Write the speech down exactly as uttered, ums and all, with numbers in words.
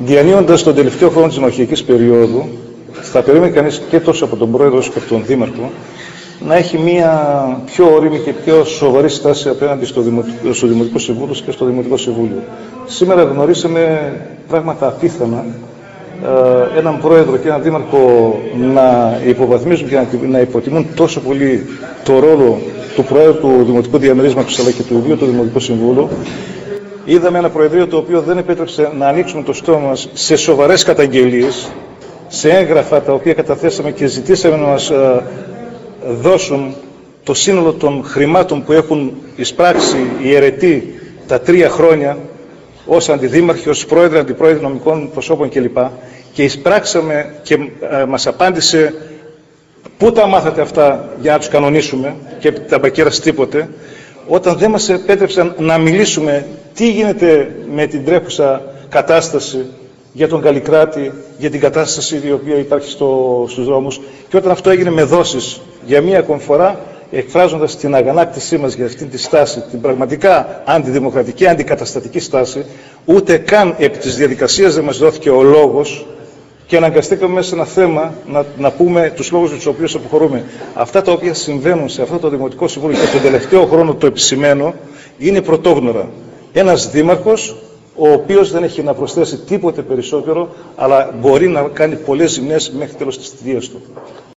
Διανύοντας τον τελευταίο χρόνο της δημαρχιακής περίοδου, θα περίμενε κανείς και τόσο από τον πρόεδρο όσο και από τον δήμαρχο να έχει μια πιο όριμη και πιο σοβαρή στάση απέναντι στο Δημοτικό, στο Δημοτικό Συμβούλιο και στο Δημοτικό Συμβούλιο. Σήμερα γνωρίσαμε πράγματα απίθανα, ε, έναν πρόεδρο και έναν δήμαρχο να υποβαθμίζουν και να υποτιμούν τόσο πολύ το ρόλο του πρόεδρου του Δημοτικού Διαμερίσματος αλλά και του ιδίου του Δημοτικού Συμβούλου. Είδαμε ένα προεδρείο το οποίο δεν επέτρεψε να ανοίξουμε το στόμα μας σε σοβαρές καταγγελίες, σε έγγραφα τα οποία καταθέσαμε και ζητήσαμε να μας ε, δώσουν το σύνολο των χρημάτων που έχουν εισπράξει οι αιρετοί τα τρία χρόνια ως αντιδήμαρχοι, ως πρόεδροι, αντιπρόεδροι νομικών προσώπων κλπ. Και εισπράξαμε και ε, μας απάντησε πού τα μάθατε αυτά για να τους κανονίσουμε και τα μπακέρας τίποτε, όταν δεν μας επέτρεψαν να μιλήσουμε τι γίνεται με την τρέχουσα κατάσταση για τον Καλλικράτη, για την κατάσταση η οποία υπάρχει στο, στους δρόμους, και όταν αυτό έγινε με δόσεις για μία ακόμη φορά, εκφράζοντας την αγανάκτησή μας για αυτήν τη στάση, την πραγματικά αντιδημοκρατική, αντικαταστατική στάση, ούτε καν επί της διαδικασίας δεν μας δόθηκε ο λόγος και αναγκαστήκαμε μέσα σε ένα θέμα να, να πούμε τους λόγους με τους οποίους αποχωρούμε. Αυτά τα οποία συμβαίνουν σε αυτό το Δημοτικό Συμβούλιο και τον τελευταίο χρόνο το επισημαίνω, είναι πρωτόγνωρα. Ένας δήμαρχος, ο οποίος δεν έχει να προσθέσει τίποτε περισσότερο, αλλά μπορεί να κάνει πολλές ζημιές μέχρι τέλος της θητείας του.